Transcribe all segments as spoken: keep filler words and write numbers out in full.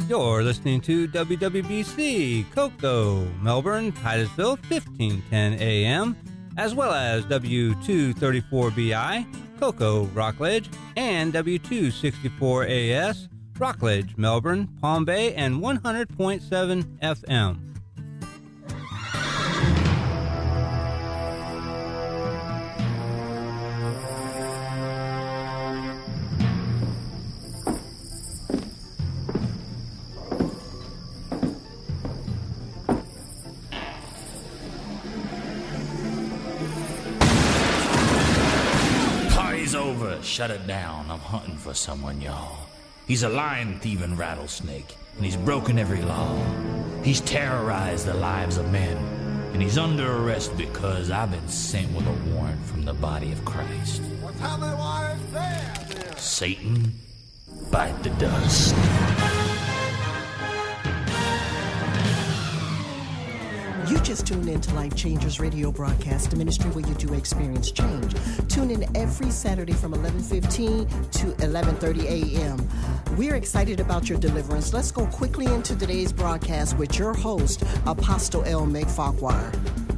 You're listening to W W B C, Cocoa, Melbourne, Titusville, fifteen ten A M, as well as W two thirty-four B I, Cocoa, Rockledge, and W two sixty-four A S, Rockledge, Melbourne, Palm Bay, and one hundred point seven F M. Shut it down. I'm hunting for someone, y'all. He's a lion-thieving rattlesnake, and he's broken every law. He's terrorized the lives of men, and he's under arrest because I've been sent with a warrant from the body of Christ. What's how many wires there, there? Satan, bite the dust. You just tuned in to Life Changers Radio Broadcast, the ministry where you do experience change. Tune in every Saturday from eleven fifteen to eleven thirty A M We're excited about your deliverance. Let's go quickly into today's broadcast with your host, Apostle L. Meg Farquhar.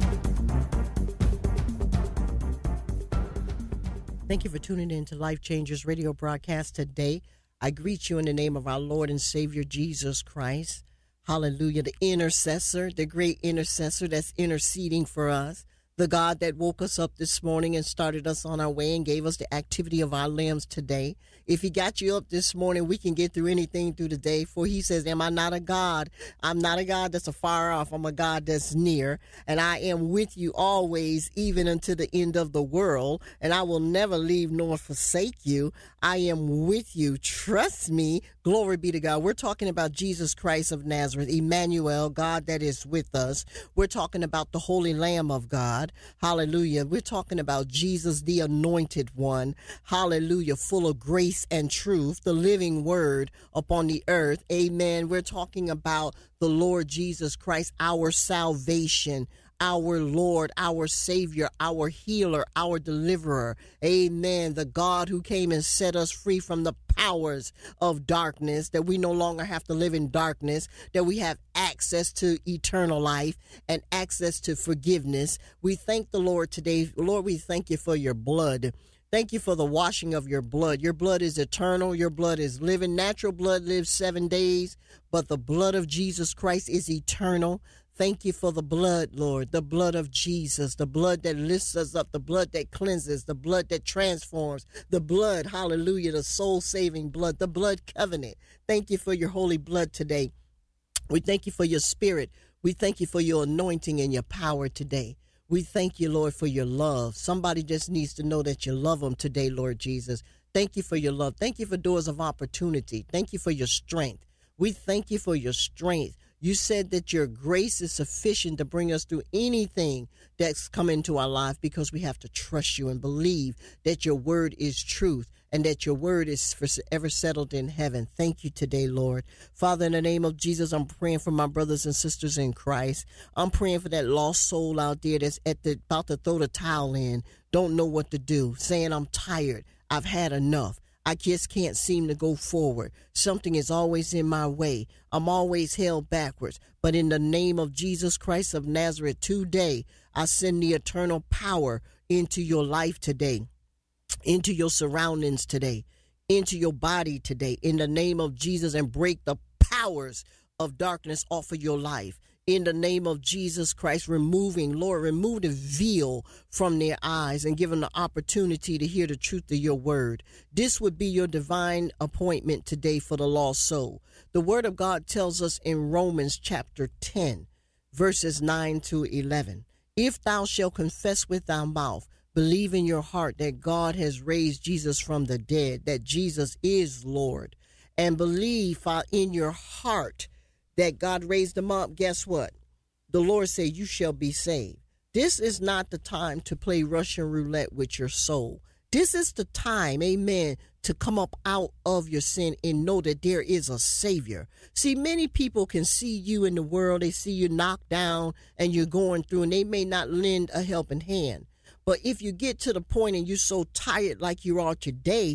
Thank you for tuning in to Life Changers Radio Broadcast today. I greet you in the name of our Lord and Savior, Jesus Christ. Hallelujah, the intercessor, the great intercessor that's interceding for us, the God that woke us up this morning and started us on our way and gave us the activity of our limbs today. If he got you up this morning, we can get through anything through the day. For he says, am I not a God? I'm not a God that's afar off. I'm a God that's near. And I am with you always, even unto the end of the world. And I will never leave nor forsake you. I am with you. Trust me. Glory be to God. We're talking about Jesus Christ of Nazareth, Emmanuel, God that is with us. We're talking about the Holy Lamb of God. Hallelujah. We're talking about Jesus, the anointed one. Hallelujah. Full of grace and truth, the living word upon the earth. Amen. We're talking about the Lord Jesus Christ, our salvation, our Lord, our Savior, our healer, our deliverer. Amen. The God who came and set us free from the powers of darkness, that we no longer have to live in darkness, that we have access to eternal life and access to forgiveness. We thank the Lord today. Lord, we thank you for your blood. Thank you for the washing of your blood. Your blood is eternal. Your blood is living. Natural blood lives seven days, but the blood of Jesus Christ is eternal. Thank you for the blood, Lord, the blood of Jesus, the blood that lifts us up, the blood that cleanses, the blood that transforms, the blood, hallelujah, the soul-saving blood, the blood covenant. Thank you for your holy blood today. We thank you for your spirit. We thank you for your anointing and your power today. We thank you, Lord, for your love. Somebody just needs to know that you love them today, Lord Jesus. Thank you for your love. Thank you for doors of opportunity. Thank you for your strength. We thank you for your strength. You said that your grace is sufficient to bring us through anything that's come into our life, because we have to trust you and believe that your word is truth and that your word is forever settled in heaven. Thank you today, Lord. Father, in the name of Jesus, I'm praying for my brothers and sisters in Christ. I'm praying for that lost soul out there that's at the, about to throw the towel in, don't know what to do, saying, I'm tired, I've had enough. I just can't seem to go forward. Something is always in my way. I'm always held backwards. But in the name of Jesus Christ of Nazareth, today, I send the eternal power into your life today, into your surroundings today, into your body today, in the name of Jesus, and break the powers of darkness off of your life. In the name of Jesus Christ, removing, Lord, remove the veil from their eyes and give them the opportunity to hear the truth of your word. This would be your divine appointment today for the lost soul. The word of God tells us in Romans chapter ten, verses nine to eleven. If thou shalt confess with thy mouth, believe in your heart that God has raised Jesus from the dead, that Jesus is Lord, and believe in your heart that God raised him up, guess what? The Lord said, you shall be saved. This is not the time to play Russian roulette with your soul. This is the time, amen, to come up out of your sin and know that there is a Savior. See, many people can see you in the world. They see you knocked down and you're going through, and they may not lend a helping hand. But if you get to the point and you're so tired like you are today,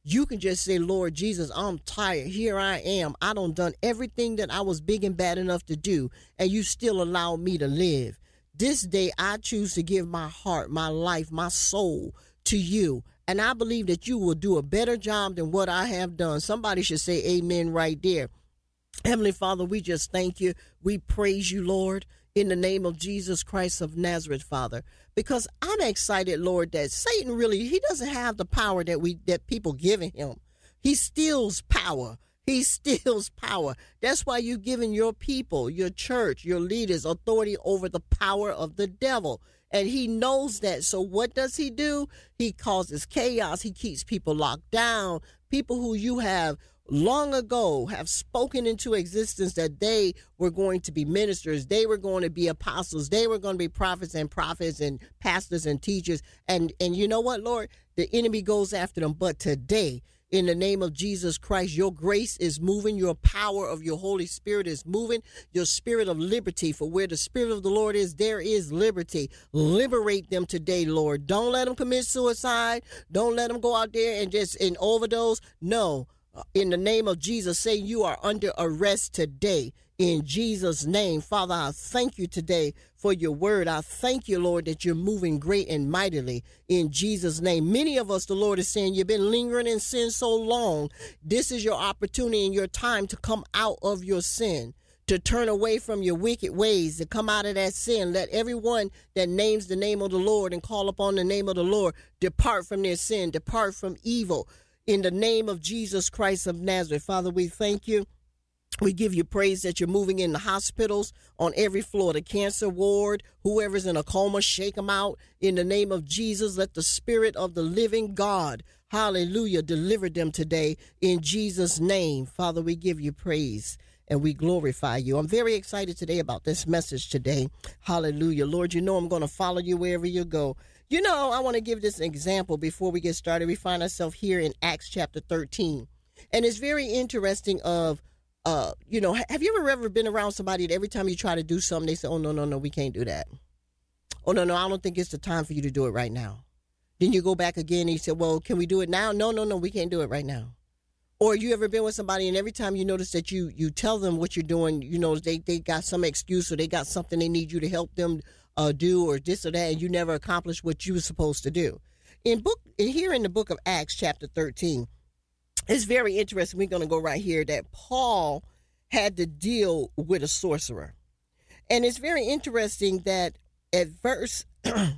you can just say, Lord Jesus, I'm tired. Here I am. I done done everything that I was big and bad enough to do, and you still allowed me to live. This day, I choose to give my heart, my life, my soul to you. And I believe that you will do a better job than what I have done. Somebody should say amen right there. Heavenly Father, we just thank you. We praise you, Lord, in the name of Jesus Christ of Nazareth, Father, because I'm excited, Lord, that Satan really, he doesn't have the power that we that people giving him. He steals power. He steals power. That's why you've given your people, your church, your leaders authority over the power of the devil. And he knows that. So what does he do? He causes chaos. He keeps people locked down. People who you have long ago have spoken into existence that they were going to be ministers. They were going to be apostles. They were going to be prophets and prophets and pastors and teachers. And, and you know what, Lord? The enemy goes after them. But today, in the name of Jesus Christ, your grace is moving. Your power of your Holy Spirit is moving. Your spirit of liberty, for where the Spirit of the Lord is, there is liberty. Liberate them today, Lord. Don't let them commit suicide. Don't let them go out there and just in overdose. No, in the name of Jesus, say you are under arrest today. In Jesus' name, Father, I thank you today for your word. I thank you, Lord, that you're moving great and mightily in Jesus' name. Many of us, the Lord is saying, you've been lingering in sin so long. This is your opportunity and your time to come out of your sin, to turn away from your wicked ways, to come out of that sin. Let everyone that names the name of the Lord and call upon the name of the Lord depart from their sin, depart from evil. In the name of Jesus Christ of Nazareth, Father, we thank you. We give you praise that you're moving in the hospitals on every floor, the cancer ward, whoever's in a coma, shake them out. In the name of Jesus, let the Spirit of the living God, hallelujah, deliver them today in Jesus' name. Father, we give you praise and we glorify you. I'm very excited today about this message today. Hallelujah. Lord, you know I'm going to follow you wherever you go. You know, I want to give this example before we get started. We find ourselves here in Acts chapter thirteen. And it's very interesting of, uh, you know, have you ever ever been around somebody that every time you try to do something, they say, oh, no, no, no, we can't do that. Oh, no, no, I don't think it's the time for you to do it right now. Then you go back again and you say, well, can we do it now? No, no, no, we can't do it right now. Or you ever been with somebody and every time you notice that you you tell them what you're doing, you know, they, they got some excuse or they got something they need you to help them uh, do or this or that, and you never accomplish what you were supposed to do. In book here in the book of Acts chapter thirteen, it's very interesting. We're going to go right here that Paul had to deal with a sorcerer. And it's very interesting that at verse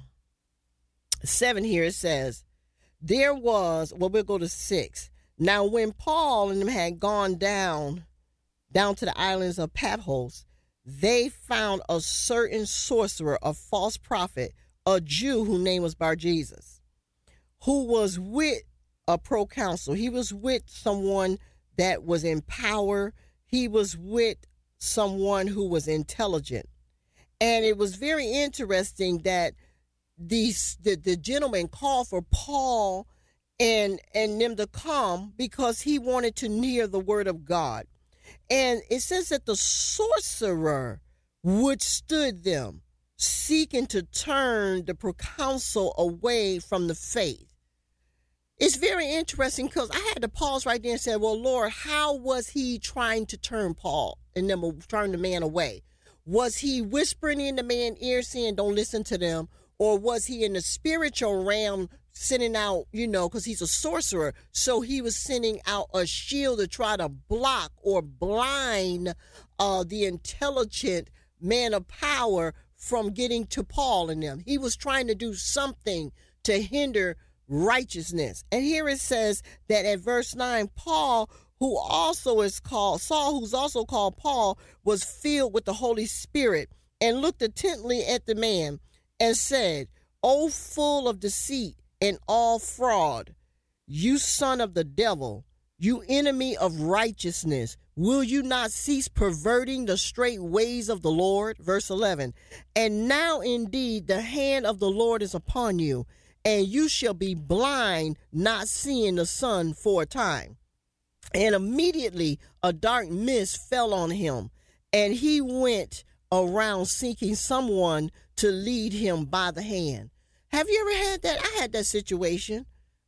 seven here it says, there was, well, we'll go to six. Now, when Paul and them had gone down, down to the islands of Paphos, they found a certain sorcerer, a false prophet, a Jew whose name was Bar-Jesus, who was with a proconsul. He was with someone that was in power. He was with someone who was intelligent. And it was very interesting that these the, the gentleman called for Paul and and them to come because he wanted to hear the word of God. And it says that the sorcerer withstood them, seeking to turn the proconsul away from the faith. It's very interesting because I had to pause right there and say, well, Lord, how was he trying to turn Paul and them turn the man away? Was he whispering in the man's ear saying, don't listen to them? Or was he in the spiritual realm sending out, you know, because he's a sorcerer, so he was sending out a shield to try to block or blind uh, the intelligent man of power from getting to Paul and them. He was trying to do something to hinder righteousness. And here it says that at verse nine, Paul, who also is called Saul, who's also called Paul, was filled with the Holy Spirit and looked intently at the man and said, O full of deceit and all fraud, you son of the devil, you enemy of righteousness, will you not cease perverting the straight ways of the Lord? Verse eleven, and now indeed the hand of the Lord is upon you, and you shall be blind, not seeing the sun for a time. And immediately a dark mist fell on him, and he went around seeking someone to lead him by the hand. Have you ever had that? I had that situation.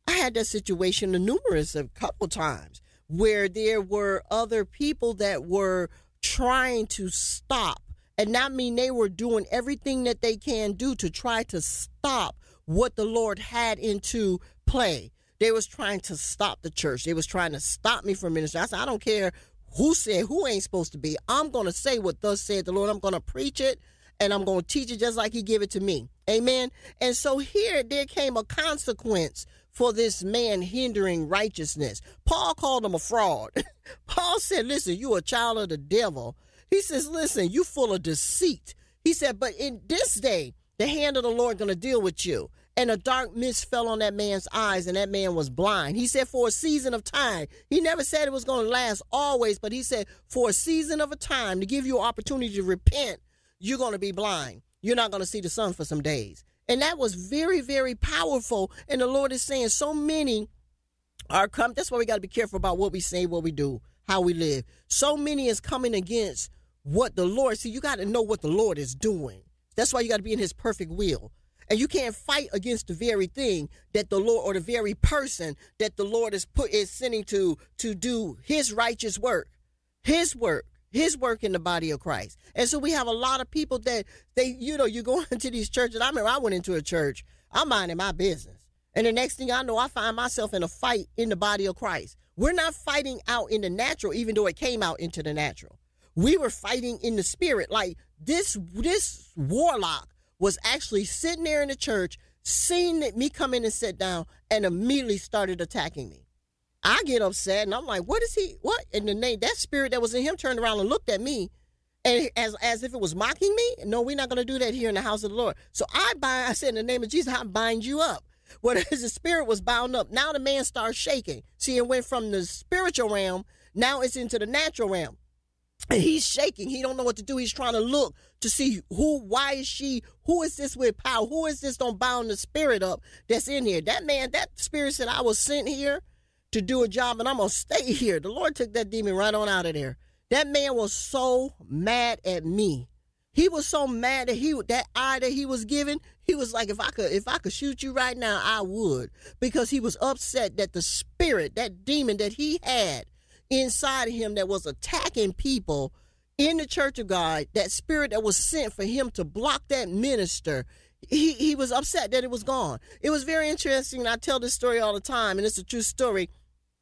I had that situation a numerous a couple times where there were other people that were trying to stop. And that mean they were doing everything that they can do to try to stop what the Lord had into play. They was trying to stop the church. They was trying to stop me from ministry. I said, I don't care who said who ain't supposed to be. I'm going to say what thus said the Lord. I'm going to preach it, and I'm going to teach it just like he gave it to me. Amen. And so here there came a consequence for this man hindering righteousness. Paul called him a fraud. Paul said, listen, you a child of the devil. He says, listen, you full of deceit. He said, but in this day, the hand of the Lord going to deal with you. And a dark mist fell on that man's eyes, and that man was blind. He said for a season of time. He never said it was going to last always, but he said for a season of a time to give you an opportunity to repent, you're going to be blind. You're not going to see the sun for some days. And that was very, very powerful. And the Lord is saying so many are come. That's why we got to be careful about what we say, what we do, how we live. So many is coming against what the Lord, see, you got to know what the Lord is doing. That's why you got to be in his perfect will. And you can't fight against the very thing that the Lord, or the very person that the Lord is put is sending to to do his righteous work, his work, his work in the body of Christ. And so we have a lot of people that they, you know, you go into these churches. I remember I went into a church, I'm minding my business. And the next thing I know, I find myself in a fight in the body of Christ. We're not fighting out in the natural, even though it came out into the natural. We were fighting in the spirit. Like this, this warlock was actually sitting there in the church, seeing me come in and sit down, and immediately started attacking me. I get upset, and I'm like, what is he, what? And the name, that spirit that was in him turned around and looked at me, and as as if it was mocking me. No, we're not going to do that here in the house of the Lord. So I bind, I said, in the name of Jesus, I bind you up. Well, the spirit was bound up. Now the man starts shaking. See, it went from the spiritual realm, now it's into the natural realm. And he's shaking. He don't know what to do. He's trying to look to see who, why is she, who is this with power? Who is this don't bound the spirit up that's in here? That man, that spirit said, I was sent here to do a job, and I'm going to stay here. The Lord took that demon right on out of there. That man was so mad at me. He was so mad that he, that eye that he was given, he was like, if I could, if I could shoot you right now, I would. Because he was upset that the spirit, that demon that he had inside of him that was attacking people in the church of God, that spirit that was sent for him to block that minister, he, he was upset that it was gone. It was very interesting. I tell this story all the time, and it's a true story,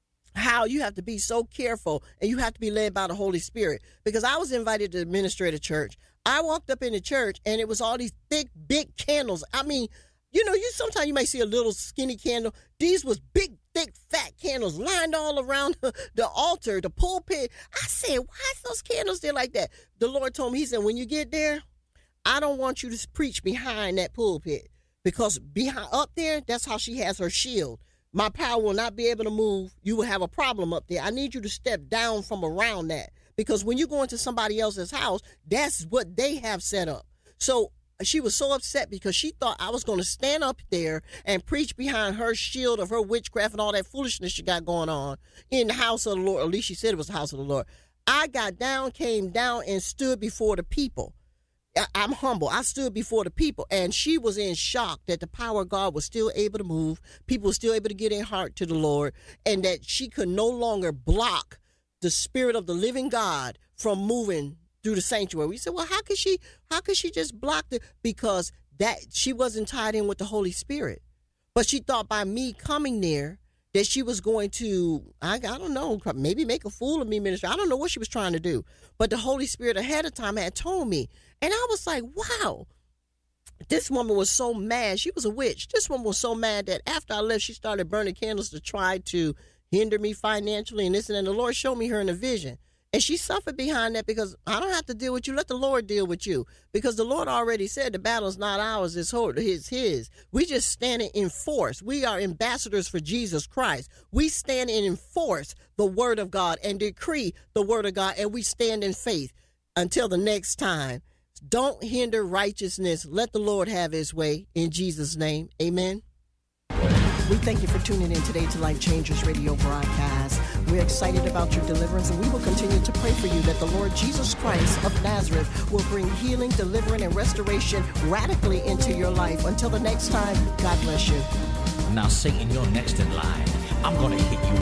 how you have to be so careful and you have to be led by the Holy Spirit. Because I was invited to minister at a church. I walked up in the church, and it was all these thick, big candles. I mean, you know, you sometimes you may see a little skinny candle. These was big, thick, fat candles lined all around the, the altar, the pulpit. I said, why is those candles there like that? The Lord told me, he said, when you get there, I don't want you to preach behind that pulpit, because behind up there, that's how she has her shield. My power will not be able to move. You will have a problem up there. I need you to step down from around that, because when you go into somebody else's house, that's what they have set up. So she was so upset because she thought I was going to stand up there and preach behind her shield of her witchcraft and all that foolishness she got going on in the house of the Lord. At least she said it was the house of the Lord. I got down, came down, and stood before the people. I- I'm humble. I stood before the people, and she was in shock that the power of God was still able to move. People were still able to get their heart to the Lord, and that she could no longer block the spirit of the living God from moving through the sanctuary. We said, well, how could she, how could she just block it? Because that she wasn't tied in with the Holy Spirit. But she thought by me coming there that she was going to, I, I don't know, maybe make a fool of me, minister. I don't know what she was trying to do. But the Holy Spirit ahead of time had told me. And I was like, wow, this woman was so mad. She was a witch. This woman was so mad that after I left, she started burning candles to try to hinder me financially and this and that. And the Lord showed me her in a vision. And she suffered behind that, because I don't have to deal with you. Let the Lord deal with you. Because the Lord already said the battle's not ours, it's his. his. We just stand and enforce. We are ambassadors for Jesus Christ. We stand and enforce the word of God and decree the word of God, and we stand in faith until the next time. Don't hinder righteousness. Let the Lord have his way. In Jesus' name, amen. We thank you for tuning in today to Life Changers Radio broadcast. We're excited about your deliverance, and we will continue to pray for you that the Lord Jesus Christ of Nazareth will bring healing, deliverance, and restoration radically into your life. Until the next time, God bless you. Now, Satan, you're next in line. I'm gonna hit you